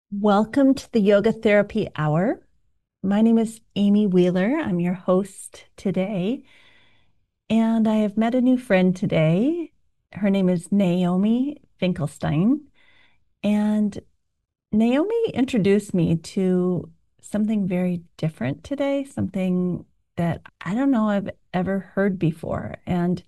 Welcome to the Yoga Therapy Hour. My name is Amy Wheeler. I'm your host today, and I have met a new friend today. Her name is Naomi Finkelstein, and Naomi introduced me to something very different today, something that I don't know I've ever heard before. And,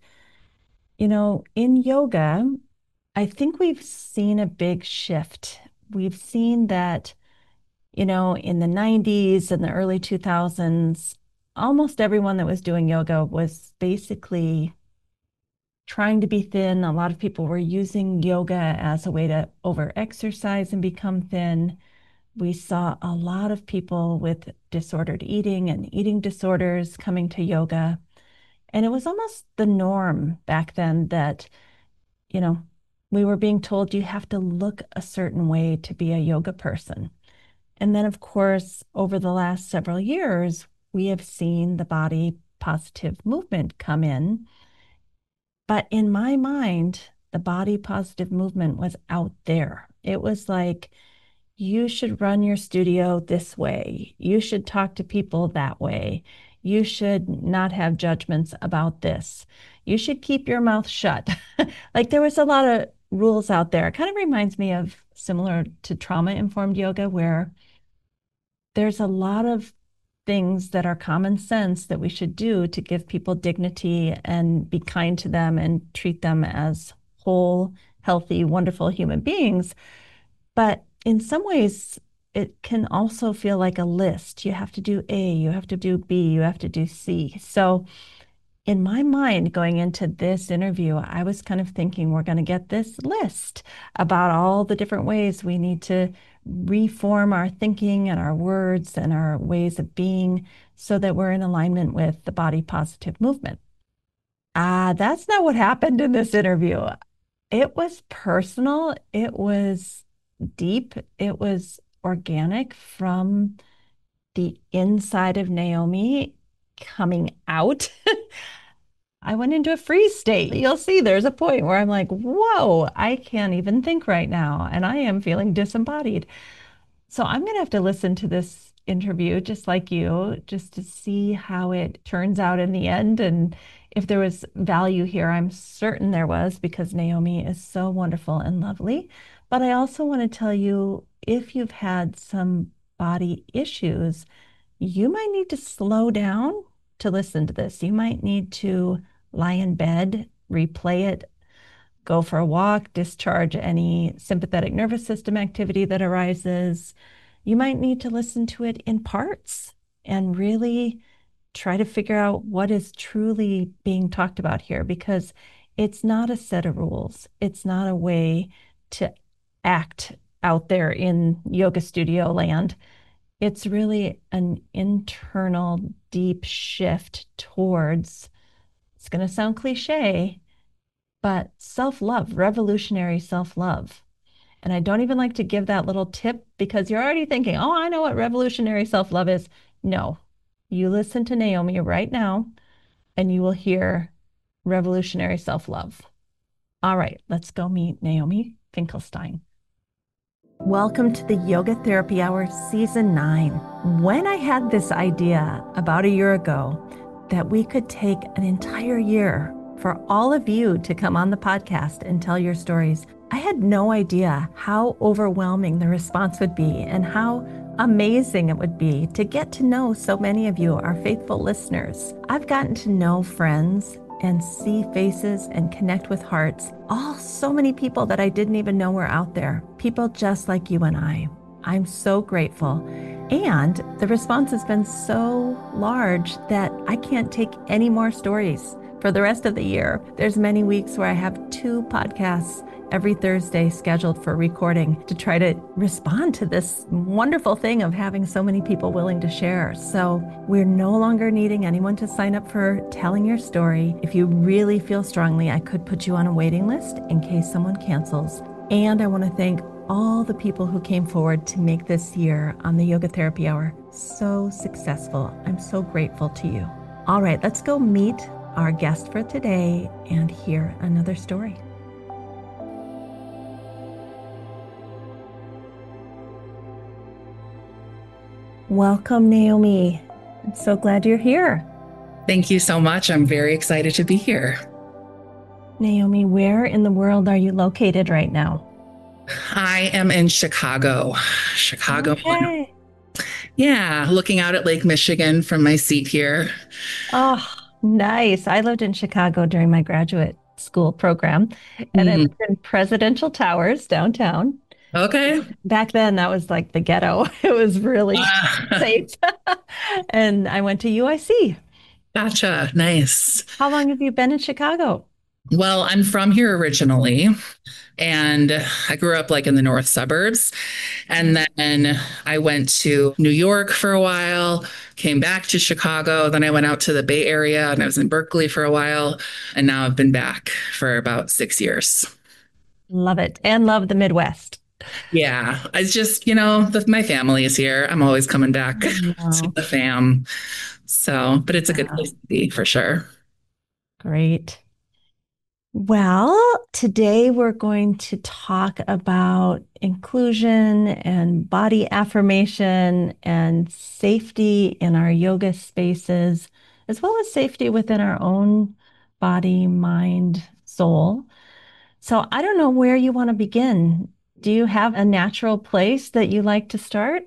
in yoga, I think we've seen a big shift. We've seen that in the 90s and the early 2000s, almost everyone that was doing yoga was basically trying to be thin. A lot of people were using yoga as a way to over-exercise and become thin. We saw a lot of people with disordered eating and eating disorders coming to yoga. And it was almost the norm back then that, you know, we were being told you have to look a certain way to be a yoga person. And then, of course, over the last several years, we have seen the body positive movement come in. But in my mind, the body positive movement was out there. It was like, you should run your studio this way. You should talk to people that way. You should not have judgments about this. You should keep your mouth shut. Like there was a lot of rules out there. It kind of reminds me of similar to trauma-informed yoga, where there's a lot of things that are common sense that we should do to give people dignity and be kind to them and treat them as whole, healthy, wonderful human beings. But in some ways, it can also feel like a list. You have to do A, you have to do B, you have to do C. So in my mind, going into this interview, I was kind of thinking we're going to get this list about all the different ways we need to reform our thinking and our words and our ways of being so that we're in alignment with the body positive movement. That's not what happened in this interview. It was personal, it was deep, it was organic from the inside of Naomi coming out. I went into a freeze state. You'll see there's a point where I'm like, whoa, I can't even think right now. And I am feeling disembodied. So I'm going to have to listen to this interview just like you, just to see how it turns out in the end. And if there was value here, I'm certain there was because Naomi is so wonderful and lovely. But I also want to tell you if you've had some body issues, you might need to slow down to listen to this. You might need to lie in bed, replay it, go for a walk, discharge any sympathetic nervous system activity that arises. You might need to listen to it in parts and really try to figure out what is truly being talked about here because it's not a set of rules. It's not a way to act out there in yoga studio land. It's really an internal, deep shift towards, it's going to sound cliche, but self-love, revolutionary self-love. And I don't even like to give that little tip because you're already thinking, oh, I know what revolutionary self-love is. No, you listen to Naomi right now and you will hear revolutionary self-love. All right, let's go meet Naomi Finkelstein. Welcome to the Yoga Therapy Hour Season 9. When I had this idea about a year ago that we could take an entire year for all of you to come on the podcast and tell your stories, I had no idea how overwhelming the response would be and how amazing it would be to get to know so many of you, our faithful listeners. I've gotten to know friends and see faces and connect with hearts. So many people that I didn't even know were out there. People just like you and I. I'm so grateful. And the response has been so large that I can't take any more stories for the rest of the year. There's many weeks where I have 2 podcasts every Thursday scheduled for recording to try to respond to this wonderful thing of having so many people willing to share. So we're no longer needing anyone to sign up for telling your story. If you really feel strongly, I could put you on a waiting list in case someone cancels. And I want to thank all the people who came forward to make this year on the Yoga Therapy Hour so successful. I'm so grateful to you. All right, let's go meet our guest for today and hear another story. Welcome, Naomi. I'm so glad you're here. Thank you so much. I'm very excited to be here. Naomi, where in the world are you located right now? I am in Chicago, Chicago. Okay. Yeah, looking out at Lake Michigan from my seat here. Oh, nice. I lived in Chicago during my graduate school program, and I Mm, lived in Presidential Towers downtown. okay. Back then, that was like the ghetto. It was really Uh, safe. And I went to UIC. gotcha. Nice. How long have you been in Chicago? Well, I'm from here originally, and I grew up like in the north suburbs. And then I went to New York for a while, came back to Chicago. Then I went out to the Bay Area and I was in Berkeley for a while. And now I've been back for about 6 years. Love it and love the Midwest. Yeah, I just, my family is here. I'm always coming back to Oh, the fam. So, but it's a good yeah, place to be for sure. great. Well, today we're going to talk about inclusion and body affirmation and safety in our yoga spaces, as well as safety within our own body, mind, soul. So I don't know where you want to begin. Do you have a natural place that you like to start?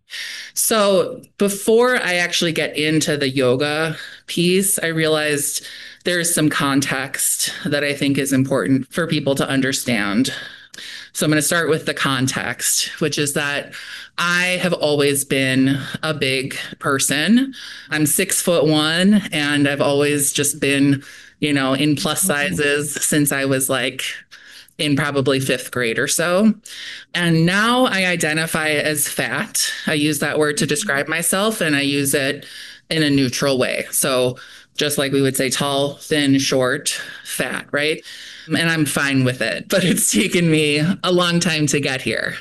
So, before I actually get into the yoga piece, I realized there's some context that I think is important for people to understand. So I'm going to start with the context, which is that I have always been a big person. I'm 6'1", and I've always just been, in plus sizes since I was like in probably fifth grade or so. And now I identify as fat. I use that word to describe myself, and I use it in a neutral way. So just like we would say tall, thin, short, fat, right? And I'm fine with it, but it's taken me a long time to get here.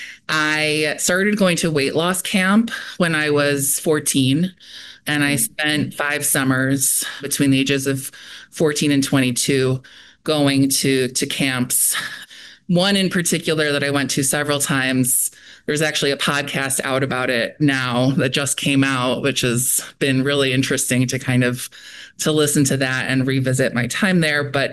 I started going to weight loss camp when I was 14, and I spent 5 summers between the ages of 14 and 22 going to camps. One in particular that I went to several times. There's actually a podcast out about it now that just came out, which has been really interesting to kind of to listen to that and revisit my time there. But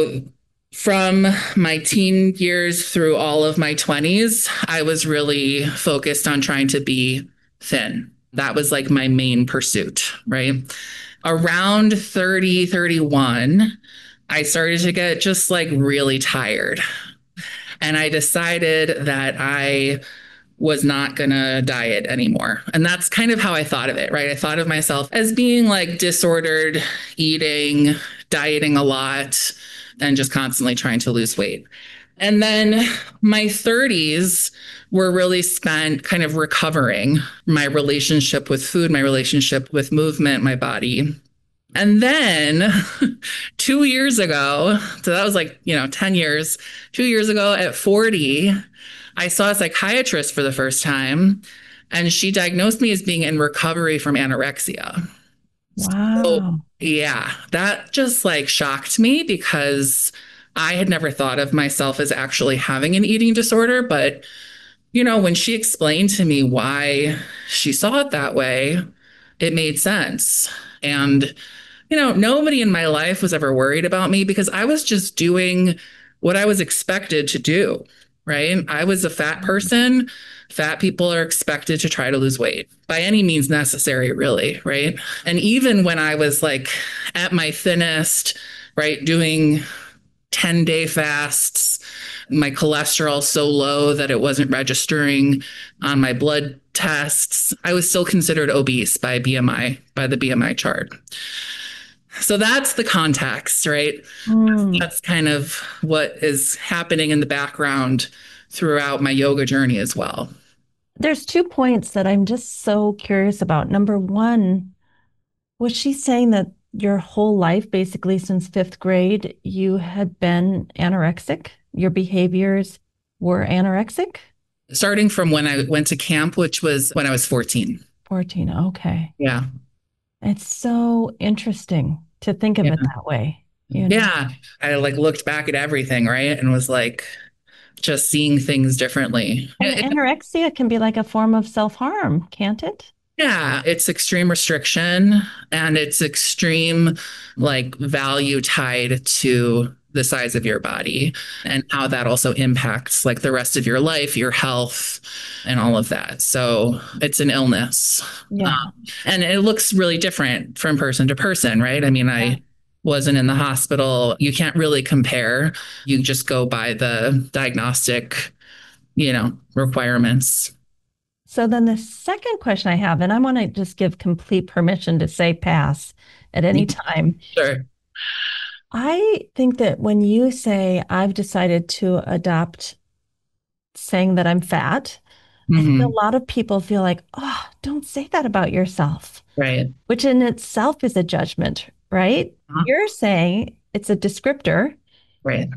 from my teen years through all of my 20s, I was really focused on trying to be thin. That was like my main pursuit, right? Around 30, 31, I started to get just like really tired. And I decided that I was not going to diet anymore. And that's kind of how I thought of it, right? I thought of myself as being like disordered eating, dieting a lot, and just constantly trying to lose weight. And then my 30s were really spent kind of recovering my relationship with food, my relationship with movement, my body. And then 2 years ago, so that was like, 10 years, 2 years ago at 40, I saw a psychiatrist for the first time, and she diagnosed me as being in recovery from anorexia. So, Wow. yeah, that just like shocked me because I had never thought of myself as actually having an eating disorder. But, when she explained to me why she saw it that way, it made sense. And nobody in my life was ever worried about me because I was just doing what I was expected to do, right? I was a fat person. Fat people are expected to try to lose weight by any means necessary, really, right? And even when I was like at my thinnest, right, doing 10-day fasts, my cholesterol so low that it wasn't registering on my blood tests, I was still considered obese by BMI, by the BMI chart. So that's the context, right? Mm. That's kind of what is happening in the background throughout my yoga journey as well. There's 2 points that I'm just so curious about. Number one, was she saying that your whole life, basically since fifth grade, you had been anorexic? Your behaviors were anorexic? Starting from when I went to camp, which was when I was 14. 14. Okay. Yeah. It's so interesting to think of Yeah. it that way, you know? Yeah. I like looked back at everything, right? And was like, just seeing things differently. And anorexia can be like a form of self-harm, can't it? Yeah, it's extreme restriction and it's extreme like value tied to the size of your body and how that also impacts like the rest of your life, your health, and all of that. So it's an illness. Yeah. And it looks really different from person to person, right? I mean, Yeah. I wasn't in the hospital. You can't really compare. You just go by the diagnostic, requirements. So then the second question I have, and I want to just give complete permission to say pass at any time. Sure. I think that when you say I've decided to adopt saying that I'm fat, I think a Hmm. lot of people feel like, oh, don't say that about yourself, Right. which in itself is a judgment, right? Uh-huh. You're saying it's a descriptor, Right.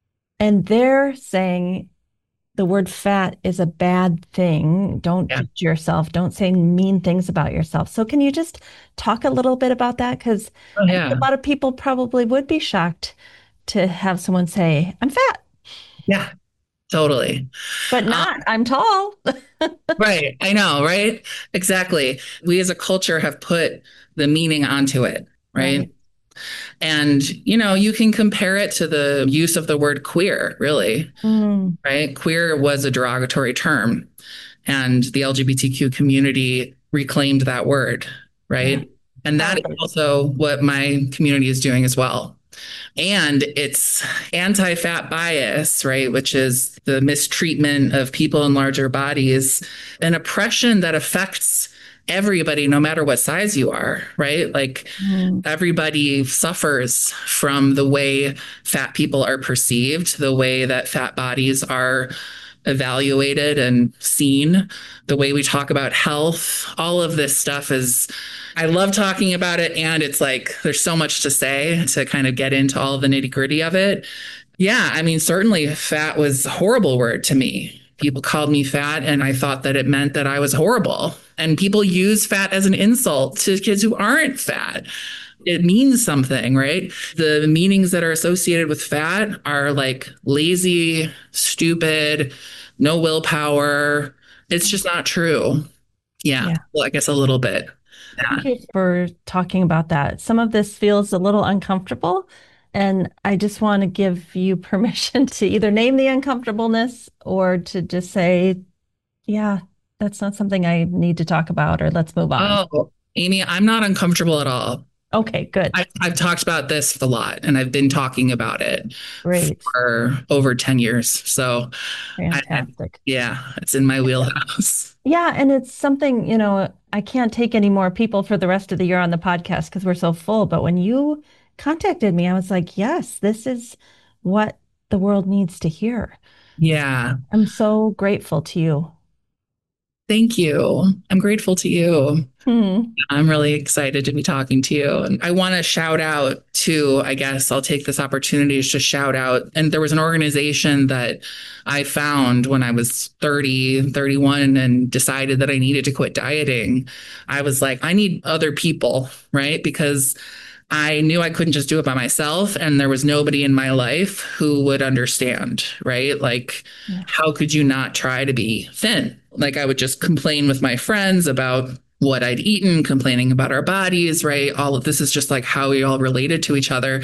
and they're saying the word fat is a bad thing. Don't Yeah. judge yourself. Don't say mean things about yourself. So, can you just talk a little bit about that? Because Oh, I think a yeah. lot of people probably would be shocked to have someone say, I'm fat, Yeah. Totally. but not, I'm tall. Right. I know, right? Exactly. We as a culture have put the meaning onto it, right? Right. And, you can compare it to the use of the word queer, really, Mm, right? Queer was a derogatory term, and the LGBTQ community reclaimed that word, yeah. right? And that is Celebrate. also what my community is doing as well. And it's anti fat bias, right? Which is the mistreatment of people in larger bodies, an oppression that affects everybody, no matter what size you are, right? Like Mm, everybody suffers from the way fat people are perceived, the way that fat bodies are evaluated and seen, the way we talk about health, all of this stuff is, I love talking about it. And it's like, there's so much to say to kind of get into all the nitty gritty of it. Yeah. I mean, certainly fat was a horrible word to me. People called me fat and I thought that it meant that I was horrible. And people use fat as an insult to kids who aren't fat. It means something, right? The meanings that are associated with fat are like lazy, stupid, no willpower. It's just not true. Yeah. yeah. Well, I guess a little bit. Yeah. Thank you for talking about that. Some of this feels a little uncomfortable, and I just want to give you permission to either name the uncomfortableness or to just say, yeah, that's not something I need to talk about, or let's move on. Oh, Amy, I'm not uncomfortable at all. Okay, good. I've talked about this a lot and I've been talking about it Great. for over 10 years. So Fantastic. yeah, it's in my wheelhouse. Yeah, and it's something, I can't take any more people for the rest of the year on the podcast because we're so full. But when you contacted me, I was like, yes, this is what the world needs to hear. Yeah. I'm so grateful to you. Thank you. I'm grateful to you. Hmm. I'm really excited to be talking to you. And I want to shout out to, I guess I'll take this opportunity to shout out. And there was an organization that I found when I was 30, 31, and decided that I needed to quit dieting. I was like, I need other people, right? Because I knew I couldn't just do it by myself, and there was nobody in my life who would understand, right? Like, Yeah. how could you not try to be thin? Like, I would just complain with my friends about what I'd eaten, complaining about our bodies, right? All of this is just like how we all related to each other.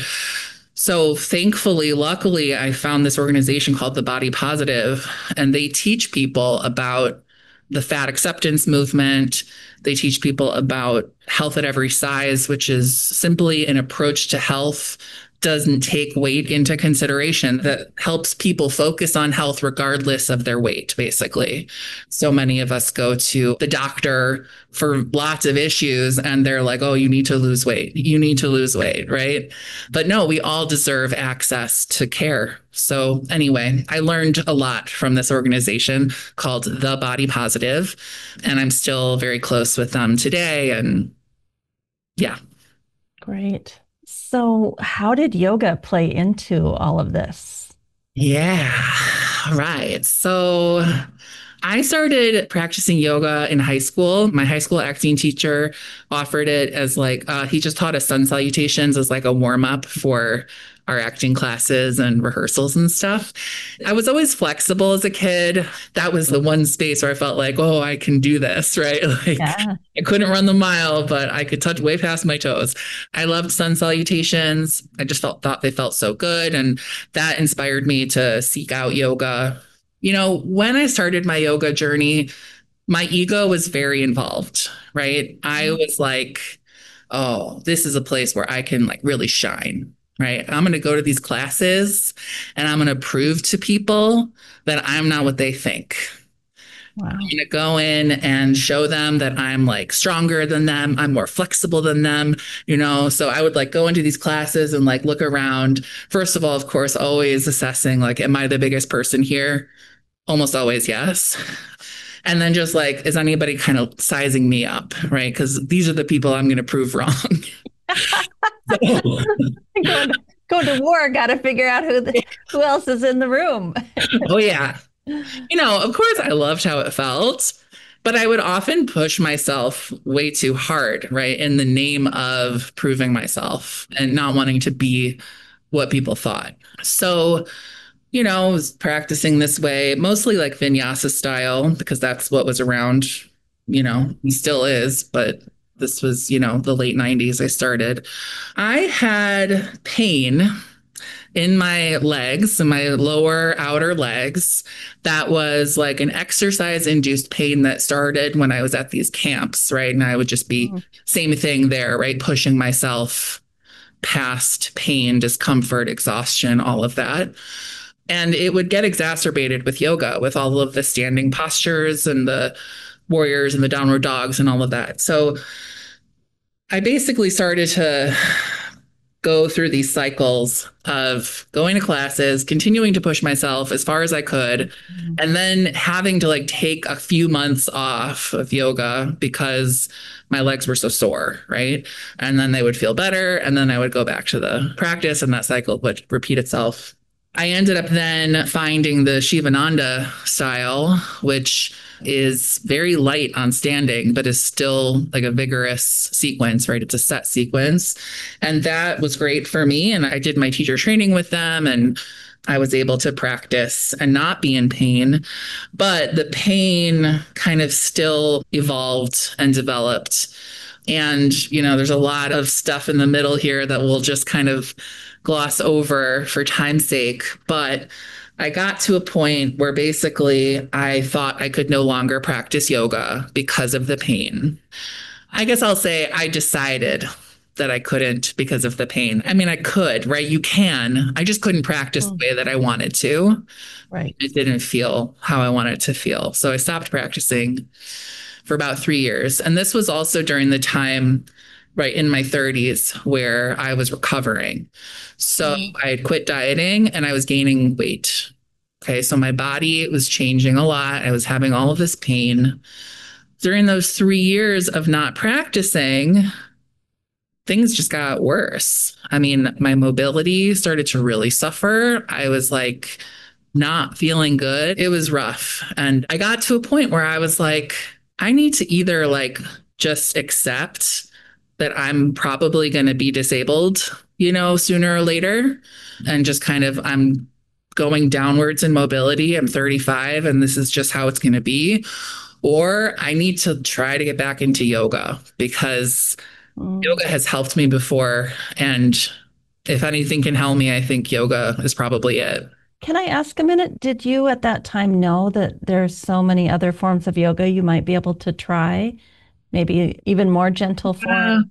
So thankfully, luckily, I found this organization called the Body Positive, and they teach people about the fat acceptance movement. They teach people about health at every size, which is simply an approach to health, doesn't take weight into consideration, that helps people focus on health regardless of their weight, basically. So many of us go to the doctor for lots of issues and they're like, oh, you need to lose weight. You need to lose weight, right? But no, we all deserve access to care. So, anyway, I learned a lot from this organization called The Body Positive, and I'm still very close with them today. And yeah. Great. So, how did yoga play into all of this? Yeah. Right. So I started practicing yoga in high school. My high school acting teacher offered it as like, he just taught us sun salutations as like a warm up for our acting classes and rehearsals and stuff. I was always flexible as a kid. That was the one space where I felt like, oh, I can do this, right? Like Yeah. I couldn't run the mile, but I could touch way past my toes. I loved sun salutations. I just thought they felt so good. And that inspired me to seek out yoga. When I started my yoga journey, my ego was very involved, right? I was like, oh, this is a place where I can like really shine, right? I'm going to go to these classes and I'm going to prove to people that I'm not what they think. I'm Wow. going to go in and show them that I'm like stronger than them. I'm more flexible than them. So I would like go into these classes and like look around. First of all, of course, always assessing like, am I the biggest person here? Almost always, yes. And then just like, is anybody kind of sizing me up, right? Because these are the people I'm going to prove wrong. Going to, going to war, got to figure out who else is in the room. Oh, yeah. Of course, I loved how it felt, but I would often push myself way too hard, right? In the name of proving myself and not wanting to be what people thought. So, I was practicing this way, mostly like vinyasa style, because that's what was around, it still is, but this was, the late 90s I started. I had pain in my legs, in my lower outer legs, that was like an exercise induced pain that started when I was at these camps, right? And I would just be same thing there, right? Pushing myself past pain, discomfort, exhaustion, all of that. And it would get exacerbated with yoga, with all of the standing postures and the warriors and the downward dogs and all of that. So I basically started to go through these cycles of going to classes, continuing to push myself as far as I could, and then having to like take a few months off of yoga because my legs were so sore, right? And then they would feel better, and then I would go back to the practice, and that cycle would repeat itself. I ended up then finding the Shivananda style, which is very light on standing, but is still like a vigorous sequence, right? It's a set sequence. And that was great for me. And I did my teacher training with them and I was able to practice and not be in pain. But the pain kind of still evolved and developed. And, there's a lot of stuff in the middle here that we'll just kind of gloss over for time's sake. But I got to a point where basically I thought I could no longer practice yoga because of the pain. I guess I'll say I decided that I couldn't because of the pain. I mean, I could, right? You can. I just couldn't practice the way that I wanted to. Right. It didn't feel how I wanted it to feel. So I stopped practicing for about 3 years. And this was also during the time, right, in my 30s where I was recovering. So I had quit dieting and I was gaining weight. Okay. So my body was changing a lot. I was having all of this pain. During those 3 years of not practicing, things just got worse. I mean, my mobility started to really suffer. I was like not feeling good. It was rough. And I got to a point where I was like, I need to either like just accept that I'm probably going to be disabled, sooner or later. And just kind of, I'm going downwards in mobility. I'm 35 and this is just how it's going to be. Or I need to try to get back into yoga because yoga has helped me before. And if anything can help me, I think yoga is probably it. Can I ask a minute? Did you at that time know that there's so many other forms of yoga you might be able to try? Maybe even more gentle form?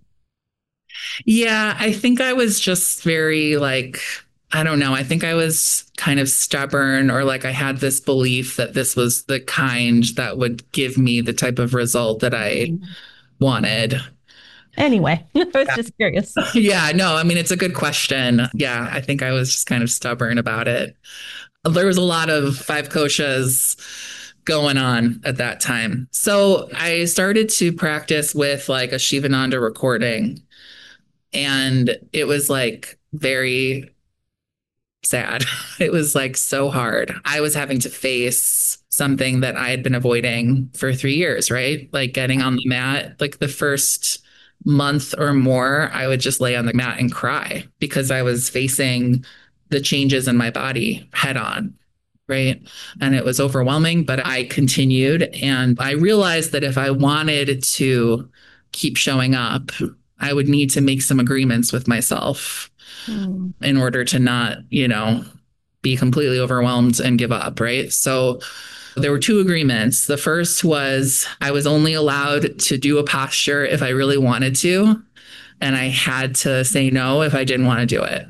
Yeah, I think I was just very like, I don't know. I think I was kind of stubborn or like I had this belief that this was the kind that would give me the type of result that I wanted. Anyway, I was just curious. Yeah, no, I mean, it's a good question. Yeah, I think I was just kind of stubborn about it. There was a lot of five koshas going on at that time. So I started to practice with like a Shivananda recording. And it was like very sad. It was like so hard. I was having to face something that I had been avoiding for 3 years, right? Like getting on the mat, like the first month or more, I would just lay on the mat and cry because I was facing the changes in my body head on. Right. And it was overwhelming, but I continued. And I realized that if I wanted to keep showing up, I would need to make some agreements with myself Mm. in order to not, be completely overwhelmed and give up. Right. So there were two agreements. The first was I was only allowed to do a posture if I really wanted to, and I had to say no if I didn't want to do it.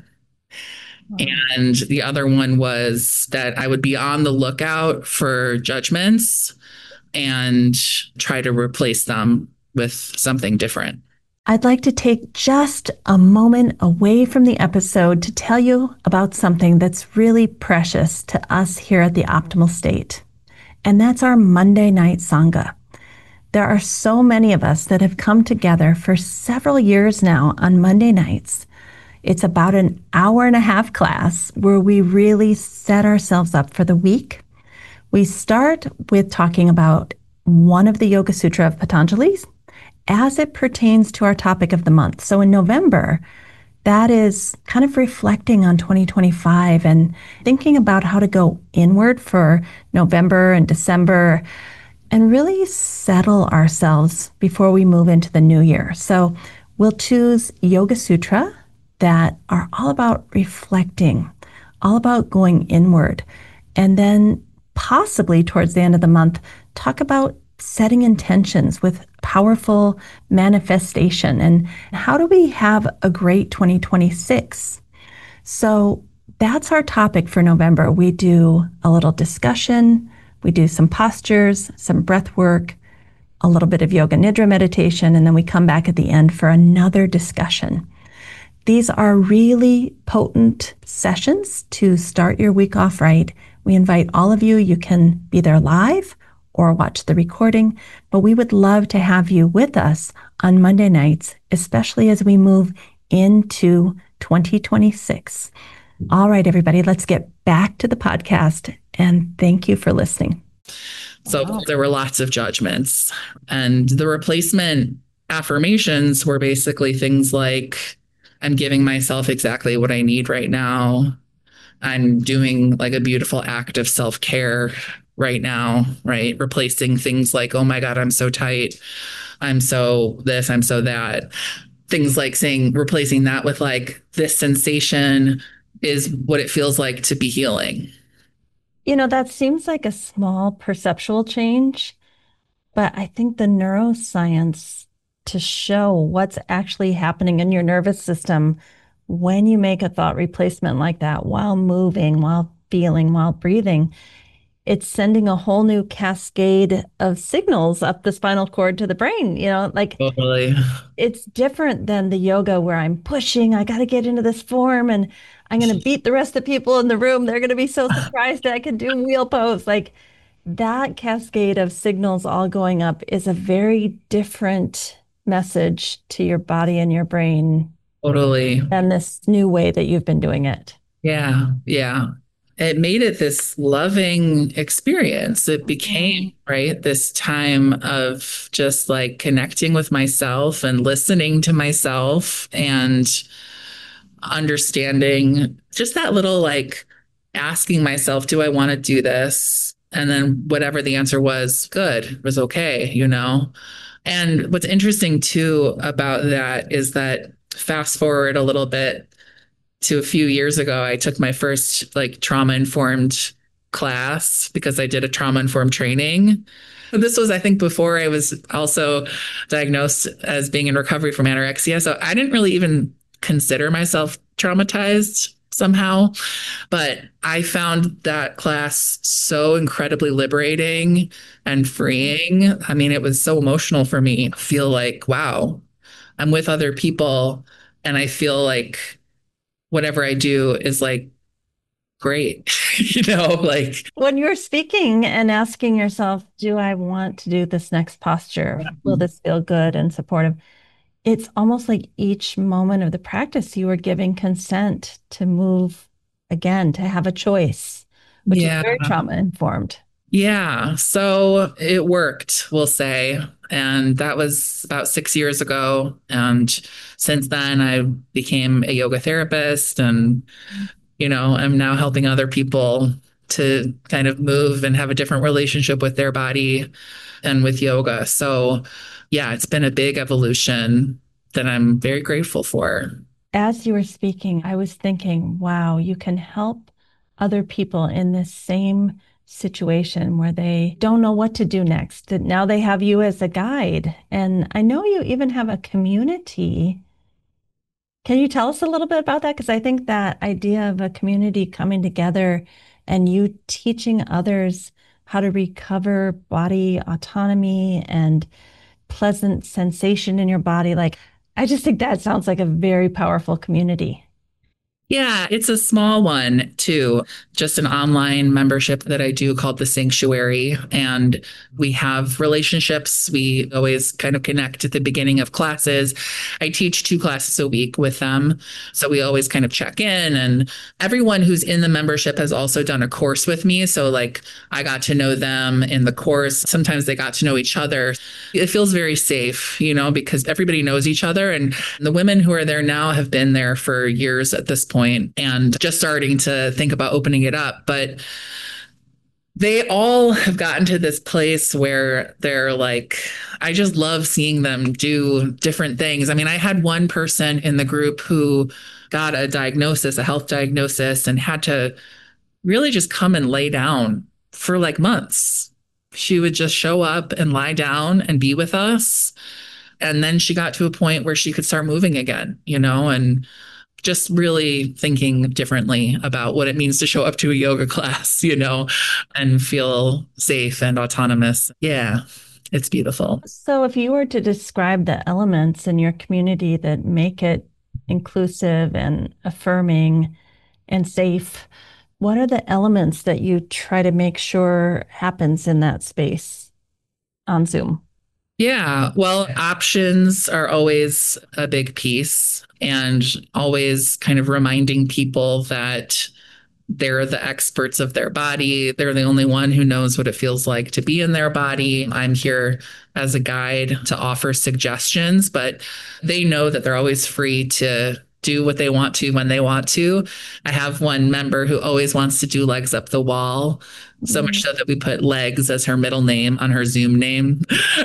Wow. And the other one was that I would be on the lookout for judgments and try to replace them with something different. I'd like to take just a moment away from the episode to tell you about something that's really precious to us here at the Optimal State, and that's our Monday night Sangha. There are so many of us that have come together for several years now on Monday nights. It's about an hour and a half class where we really set ourselves up for the week. We start with talking about one of the Yoga Sutra of Patanjali's as it pertains to our topic of the month. So in November, that is kind of reflecting on 2025 and thinking about how to go inward for November and December and really settle ourselves before we move into the new year. So we'll choose Yoga Sutra that are all about reflecting, all about going inward. And then possibly towards the end of the month, talk about setting intentions with powerful manifestation and how do we have a great 2026. So that's our topic for November. We do a little discussion, we do some postures, some breath work, a little bit of yoga nidra meditation, and then we come back at the end for another discussion. These are really potent sessions to start your week off right. We invite all of you. You can be there live or watch the recording, but we would love to have you with us on Monday nights, especially as we move into 2026. All right, everybody, let's get back to the podcast, and thank you for listening. So Wow. there were lots of judgments. And the replacement affirmations were basically things like, I'm giving myself exactly what I need right now. I'm doing like a beautiful act of self care right now, right? Replacing things like, oh my God, I'm so tight. I'm so this, I'm so that. Things like saying, replacing that with like, this sensation is what it feels like to be healing. That seems like a small perceptual change, but I think the neuroscience to show what's actually happening in your nervous system when you make a thought replacement like that while moving, while feeling, while breathing, it's sending a whole new cascade of signals up the spinal cord to the brain. Like Totally. it's different than the yoga where I'm pushing, I got to get into this form and I'm going to beat the rest of the people in the room. They're going to be so surprised that I can do wheel pose. Like that cascade of signals all going up is a very different message to your body and your brain Totally. than this new way that you've been doing it. Yeah. Yeah. It made it this loving experience. It became, Mhm. right, this time of just like connecting with myself and listening to myself and understanding just that little like asking myself, do I want to do this? And then whatever the answer was, good, was okay. And what's interesting too about that is that fast forward a little bit to a few years ago, I took my first like trauma informed class because I did a trauma informed training. This was, I think, before I was also diagnosed as being in recovery from anorexia. So I didn't really even consider myself traumatized somehow. But I found that class so incredibly liberating and freeing. I mean, it was so emotional for me. I feel like, wow, I'm with other people and I feel like whatever I do is like great, like When you're speaking and asking yourself, do I want to do this next posture? Will this feel good and supportive? It's almost like each moment of the practice, you are giving consent to move again, to have a choice, which is yeah, very trauma informed. Yeah, so it worked, we'll say. And that was about 6 years ago. And since then, I became a yoga therapist and, I'm now helping other people to kind of move and have a different relationship with their body and with yoga. So, yeah, it's been a big evolution that I'm very grateful for. As you were speaking, I was thinking, wow, you can help other people in this same situation where they don't know what to do next. That now they have you as a guide. And I know you even have a community. Can you tell us a little bit about that? Because I think that idea of a community coming together and you teaching others how to recover body autonomy and pleasant sensation in your body, like, I just think that sounds like a very powerful community. Yeah, it's a small one too, just an online membership that I do called The Sanctuary. And we have relationships. We always kind of connect at the beginning of classes. I teach 2 classes a week with them. So we always kind of check in. And everyone who's in the membership has also done a course with me. So, like, I got to know them in the course. Sometimes they got to know each other. It feels very safe, because everybody knows each other. And the women who are there now have been there for years at this point and just starting to think about opening it up. But they all have gotten to this place where they're like, I just love seeing them do different things. I mean, I had one person in the group who got a diagnosis, a health diagnosis, and had to really just come and lay down for like months. She would just show up and lie down and be with us. And then she got to a point where she could start moving again, and just really thinking differently about what it means to show up to a yoga class, and feel safe and autonomous. Yeah, it's beautiful. So, if you were to describe the elements in your community that make it inclusive and affirming and safe, what are the elements that you try to make sure happens in that space on Zoom? Yeah, well, options are always a big piece, and always kind of reminding people that they're the experts of their body. They're the only one who knows what it feels like to be in their body. I'm here as a guide to offer suggestions, but they know that they're always free to do what they want to when they want to. I have one member who always wants to do legs up the wall, so much so that we put legs as her middle name on her Zoom name.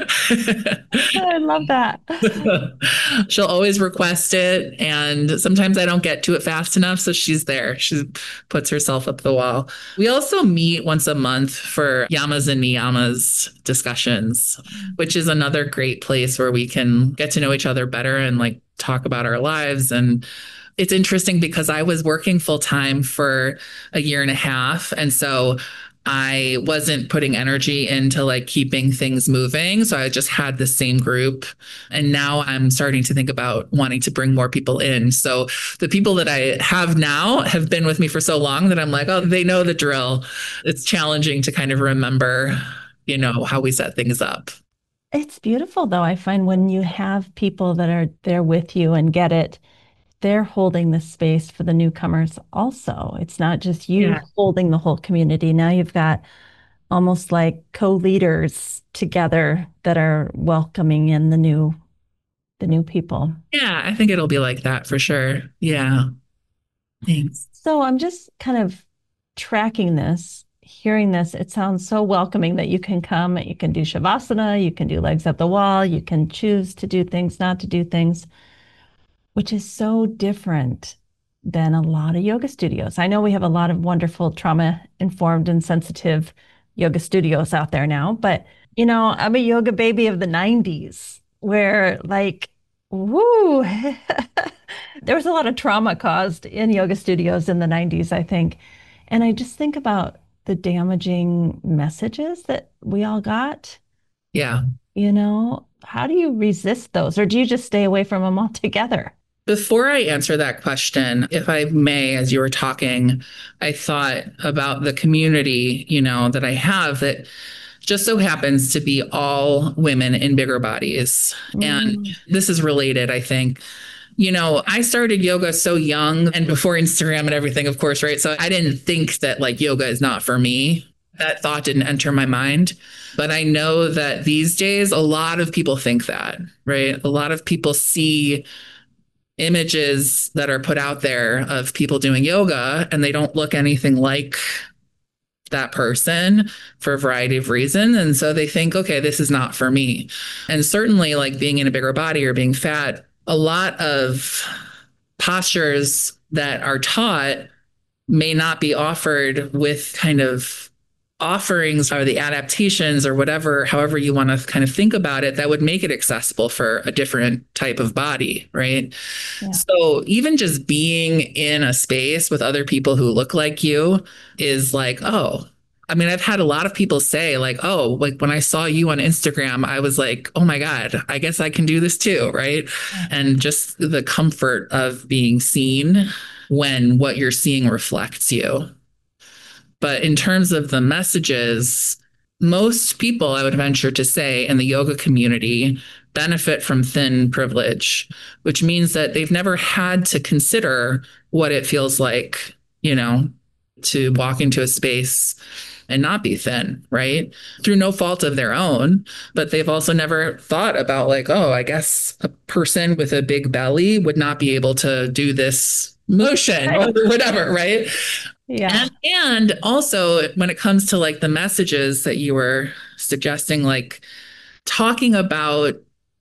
I love that. She'll always request it. And sometimes I don't get to it fast enough. So she's there. She puts herself up the wall. We also meet once a month for yamas and niyamas discussions, which is another great place where we can get to know each other better and like talk about our lives. And it's interesting because I was working full time for a year and a half. And so I wasn't putting energy into like keeping things moving. So I just had the same group. And now I'm starting to think about wanting to bring more people in. So the people that I have now have been with me for so long that I'm like, oh, they know the drill. It's challenging to kind of remember, how we set things up. It's beautiful, though. I find when you have people that are there with you and get it, they're holding the space for the newcomers also. It's not just you Yeah. holding the whole community. Now you've got almost like co-leaders together that are welcoming in the new people. Yeah, I think it'll be like that for sure. Yeah. Thanks. So I'm just kind of tracking this, hearing this. It sounds so welcoming that you can come, you can do Shavasana, you can do legs up the wall, you can choose to do things, not to do things, which is so different than a lot of yoga studios. I know we have a lot of wonderful trauma informed and sensitive yoga studios out there now, but I'm a yoga baby of the 90s where like, woo, there was a lot of trauma caused in yoga studios in the 90s, I think. And I just think about the damaging messages that we all got, Yeah. how do you resist those? Or do you just stay away from them altogether? Before I answer that question, if I may, as you were talking, I thought about the community, that I have that just so happens to be all women in bigger bodies. And Mm, this is related, I think. I started yoga so young and before Instagram and everything, of course, right? So I didn't think that like yoga is not for me. That thought didn't enter my mind. But I know that these days, a lot of people think that, right? A lot of people see images that are put out there of people doing yoga and they don't look anything like that person for a variety of reasons. And so they think, okay, this is not for me. And certainly, like being in a bigger body or being fat, a lot of postures that are taught may not be offered with kind of offerings or the adaptations or whatever, however you want to kind of think about it, that would make it accessible for a different type of body, right? Yeah. So even just being in a space with other people who look like you is like, oh, I mean, I've had a lot of people say, like, oh, like when I saw you on Instagram, I was like, oh my God, I guess I can do this too, right? Yeah. And just the comfort of being seen when what you're seeing reflects you. But in terms of the messages, most people, I would venture to say, in the yoga community benefit from thin privilege, which means that they've never had to consider what it feels like, to walk into a space and not be thin, right? Through no fault of their own. But they've also never thought about, like, oh, I guess a person with a big belly would not be able to do this motion or Right. whatever, right? Yeah. And also when it comes to like the messages that you were suggesting, like talking about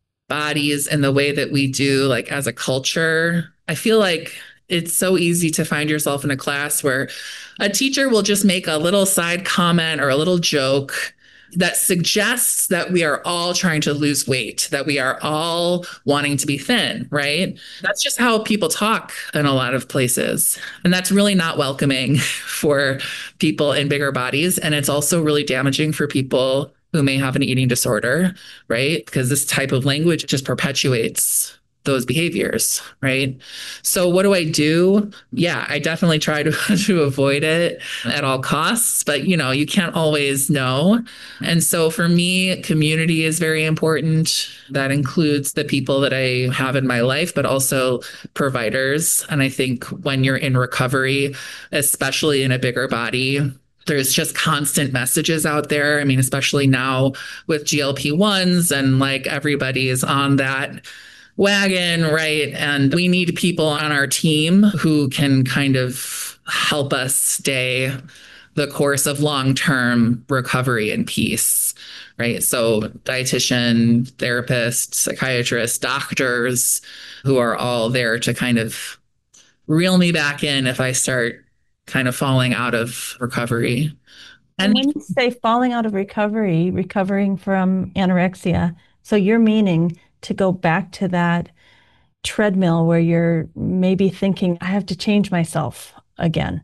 bodies and the way that we do, like as a culture, I feel like it's so easy to find yourself in a class where a teacher will just make a little side comment or a little joke that suggests that we are all trying to lose weight, that we are all wanting to be thin, right? That's just how people talk in a lot of places. And that's really not welcoming for people in bigger bodies. And it's also really damaging for people who may have an eating disorder, right? Because this type of language just perpetuates those behaviors, right? So what do I do? Yeah, I definitely try to to avoid it at all costs, but you can't always know. And so for me, community is very important. That includes the people that I have in my life, but also providers. And I think when you're in recovery, especially in a bigger body, there's just constant messages out there. I mean, especially now with GLP-1s and like everybody is on that wagon, right? And we need people on our team who can kind of help us stay the course of long-term recovery and peace, right? So dietitian, therapists, psychiatrists, doctors who are all there to kind of reel me back in if I start kind of falling out of recovery. And And when you say falling out of recovery, recovering from anorexia, so you're meaning to go back to that treadmill where you're maybe thinking, I have to change myself again.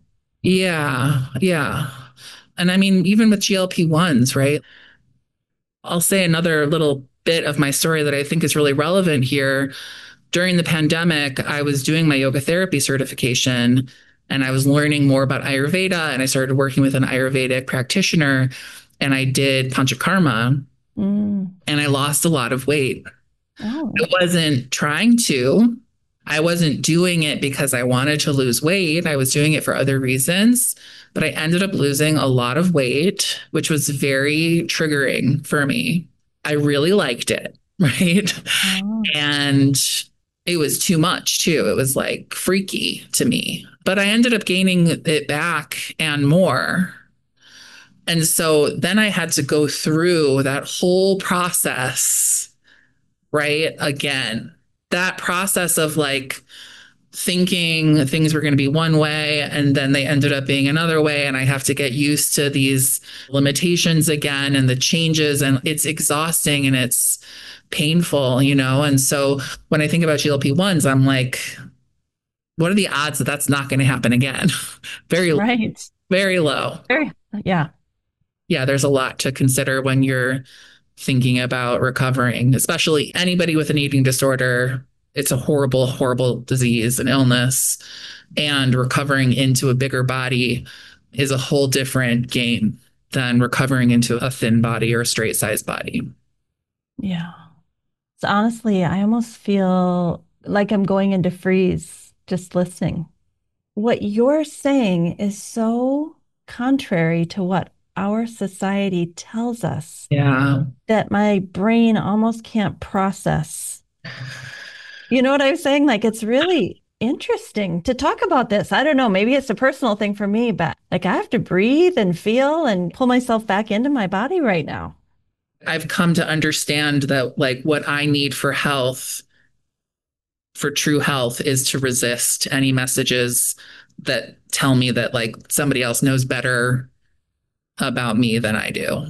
yeah, yeah. And I mean, even with GLP-1s, right? I'll say another little bit of my story that I think is really relevant here. During the pandemic, I was doing my yoga therapy certification and I was learning more about Ayurveda and I started working with an Ayurvedic practitioner and I did Panchakarma Mm. and I lost a lot of weight. I Oh, wasn't trying to. I wasn't doing it because I wanted to lose weight. I was doing it for other reasons, but I ended up losing a lot of weight, which was very triggering for me. I really liked it, right? oh. And it was too much too. It was like freaky to me, but I ended up gaining it back and more. And so then I had to go through that whole process, right? Again, that process of like thinking things were going to be one way and then they ended up being another way. And I have to get used to these limitations again and the changes. And it's exhausting and it's painful. And so when I think about GLP-1s, I'm like, what are the odds that that's not going to happen again? Very, Right. very low. Very, yeah. Yeah, there's a lot to consider when you're thinking about recovering, especially anybody with an eating disorder. It's a horrible, horrible disease and illness. And recovering into a bigger body is a whole different game than recovering into a thin body or a straight sized body. Yeah. So honestly, I almost feel like I'm going into freeze just listening. What you're saying is so contrary to what our society tells us Yeah. that my brain almost can't process. You know what I'm saying? Like it's really interesting to talk about this. I don't know, maybe it's a personal thing for me, but like I have to breathe and feel and pull myself back into my body right now. I've come to understand that like what I need for health, for true health, is to resist any messages that tell me that like somebody else knows better about me than I do.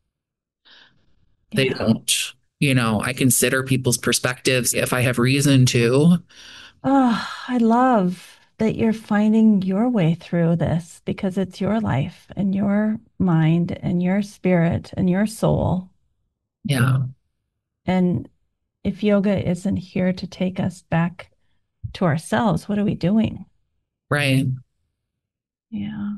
They Yeah. don't. I consider people's perspectives if I have reason to. Oh, I love that you're finding your way through this because it's your life and your mind and your spirit and your soul. Yeah. And if yoga isn't here to take us back to ourselves, what are we doing? Right. Yeah.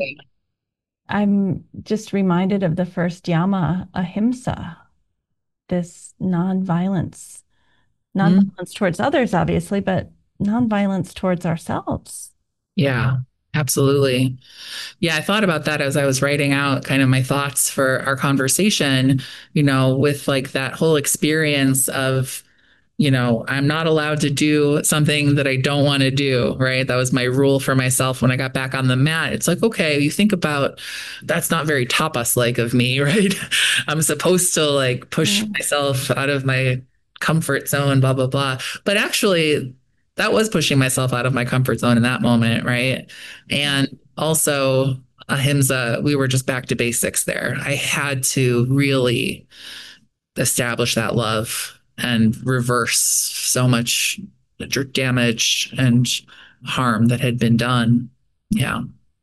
I'm just reminded of the first yama, ahimsa, this nonviolence, Mm, nonviolence towards others, obviously, but nonviolence towards ourselves. yeah. Absolutely. Yeah, I thought about that as I was writing out kind of my thoughts for our conversation, with like that whole experience of, I'm not allowed to do something that I don't want to do, right? That was my rule for myself when I got back on the mat. It's like, okay, you think about that's not very tapas like of me, right? I'm supposed to like push Mm, myself out of my comfort zone, blah, blah, blah. But actually, that was pushing myself out of my comfort zone in that moment, right? yeah. And also, ahimsa, we were just back to basics there. I had to really establish that love and reverse so much damage and harm that had been done. Yeah.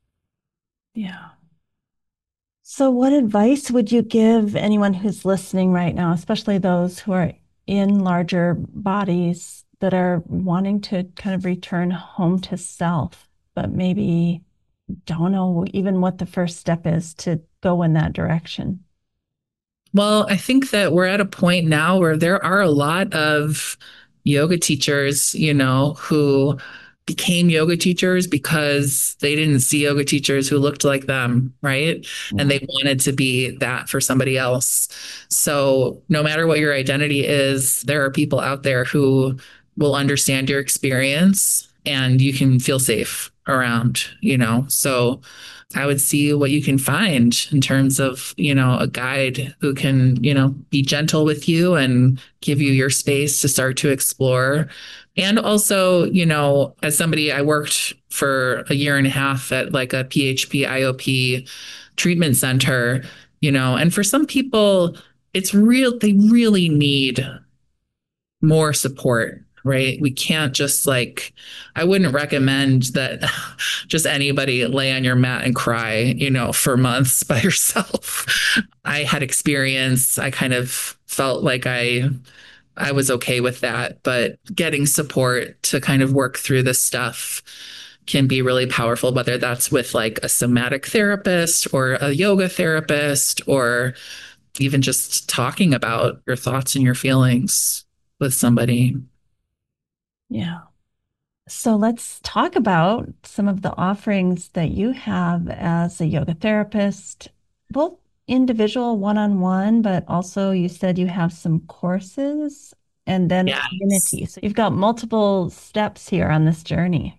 Yeah. So, what advice would you give anyone who's listening right now, especially those who are in larger bodies that are wanting to kind of return home to self, but maybe don't know even what the first step is to go in that direction? Well, I think that we're at a point now where there are a lot of yoga teachers, who became yoga teachers because they didn't see yoga teachers who looked like them, right? And Yeah. they wanted to be that for somebody else. So, no matter what your identity is, there are people out there who will understand your experience and you can feel safe around. So, I would see what you can find in terms of, a guide who can, be gentle with you and give you your space to start to explore. And also, as somebody, I worked for a year and a half at like a PHP IOP treatment center, and for some people, they really need more support, right? We can't just like, I wouldn't recommend that just anybody lay on your mat and cry, for months by yourself. I had experience. I kind of felt like I was okay with that, but getting support to kind of work through this stuff can be really powerful, whether that's with like a somatic therapist or a yoga therapist, or even just talking about your thoughts and your feelings with somebody. Yeah. So let's talk about some of the offerings that you have as a yoga therapist, both individual one-on-one, but also you said you have some courses and then Yes. community. So you've got multiple steps here on this journey.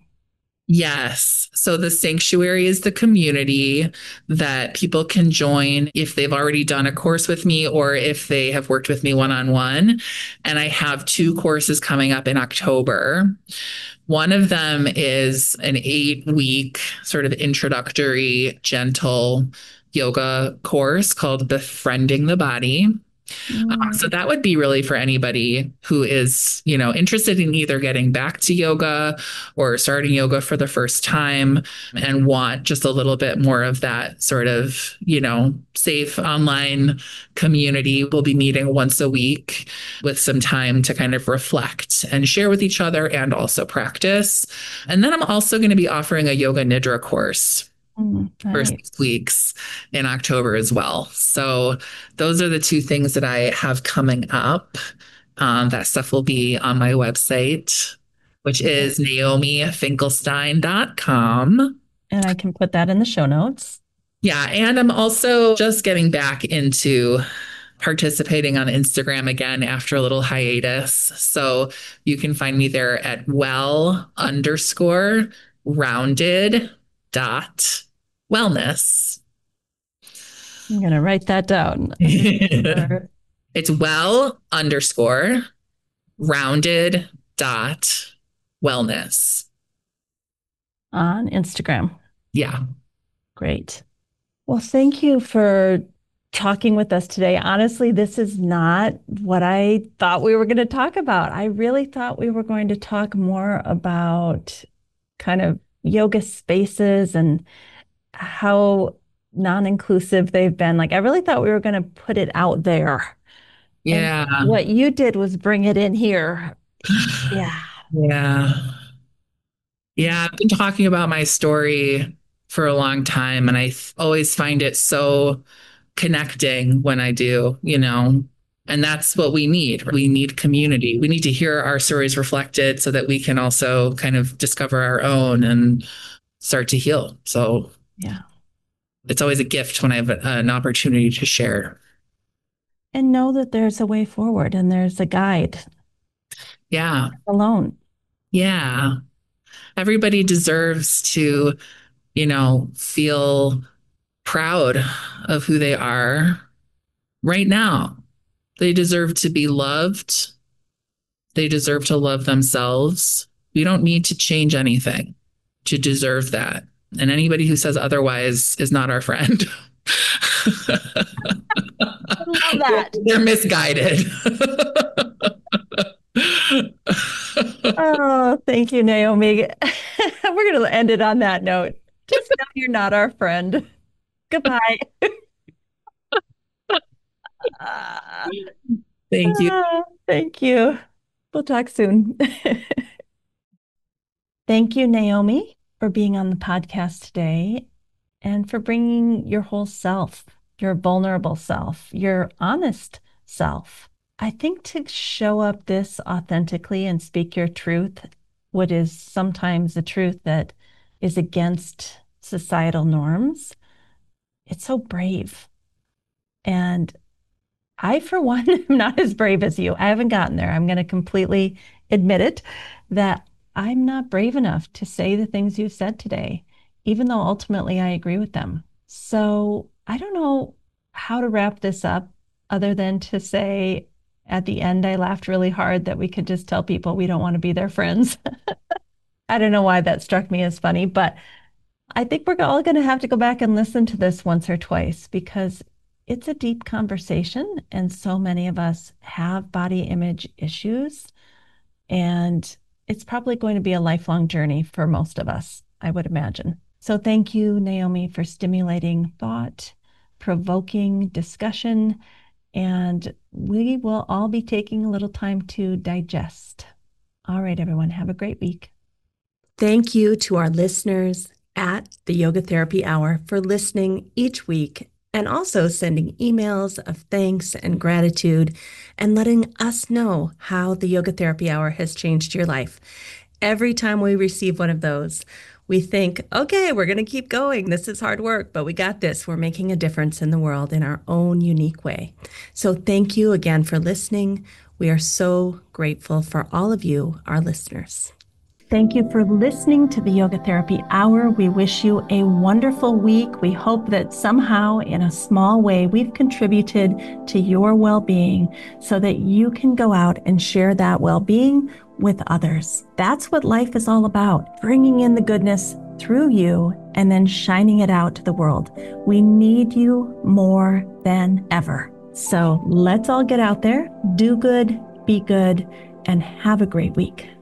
Yes. So the sanctuary is the community that people can join if they've already done a course with me or if they have worked with me one on one. And I have two courses coming up in October. One of them is an 8-week sort of introductory, gentle yoga course called Befriending the Body. So Mm, that would be really for anybody who is, interested in either getting back to yoga or starting yoga for the first time and want just a little bit more of that sort of, safe online community. We'll be meeting once a week with some time to kind of reflect and share with each other and also practice. And then I'm also going to be offering a yoga nidra course for six nice. weeks in October as well. So those are the two things that I have coming up. That stuff will be on my website, which Yeah. is naomifinkelstein.com. And I can put that in the show notes. Yeah. And I'm also just getting back into participating on Instagram again after a little hiatus. So you can find me there at well_rounded.wellness. I'm going to write that down. It's well_rounded.wellness. On Instagram. Yeah. Great. Well, thank you for talking with us today. Honestly, this is not what I thought we were going to talk about. I really thought we were going to talk more about kind of yoga spaces and how non-inclusive they've been. Like, I really thought we were going to put it out there. And Yeah. what you did was bring it in here. Yeah. Yeah. Yeah. I've been talking about my story for a long time, and always find it so connecting when I do, and that's what we need. We need community. We need to hear our stories reflected so that we can also kind of discover our own and start to heal. So, Yeah. it's always a gift when I have an opportunity to share. And know that there's a way forward and there's a guide. Yeah. Alone. Yeah. Everybody deserves to, feel proud of who they are right now. They deserve to be loved. They deserve to love themselves. We don't need to change anything to deserve that. And anybody who says otherwise is not our friend. I love that. They're misguided. Oh, thank you, Naomi. We're going to end it on that note. Just know you're not our friend. Goodbye. Ah, Thank you. thank you. We'll talk soon. Thank you, Naomi, for being on the podcast today and for bringing your whole self, your vulnerable self, your honest self. I think to show up this authentically and speak your truth, what is sometimes a truth that is against societal norms, it's so brave. And I, for one, am not as brave as you. I haven't gotten there. I'm going to completely admit it that I'm not brave enough to say the things you've said today, even though ultimately I agree with them. So I don't know how to wrap this up other than to say at the end, I laughed really hard that we could just tell people we don't want to be their friends. I don't know why that struck me as funny, but I think we're all going to have to go back and listen to this once or twice because it's a deep conversation. And so many of us have body image issues. And it's probably going to be a lifelong journey for most of us, I would imagine. So thank you, Naomi, for stimulating thought, provoking discussion, and we will all be taking a little time to digest. All right, everyone, have a great week. Thank you to our listeners at the Yoga Therapy Hour for listening each week and also sending emails of thanks and gratitude and letting us know how the Yoga Therapy Hour has changed your life. Every time we receive one of those, we think, okay, we're going to keep going. This is hard work, but we got this. We're making a difference in the world in our own unique way. So thank you again for listening. We are so grateful for all of you, our listeners. Thank you for listening to the Yoga Therapy Hour. We wish you a wonderful week. We hope that somehow, in a small way, we've contributed to your well-being so that you can go out and share that well-being with others. That's what life is all about, bringing in the goodness through you and then shining it out to the world. We need you more than ever. So let's all get out there, do good, be good, and have a great week.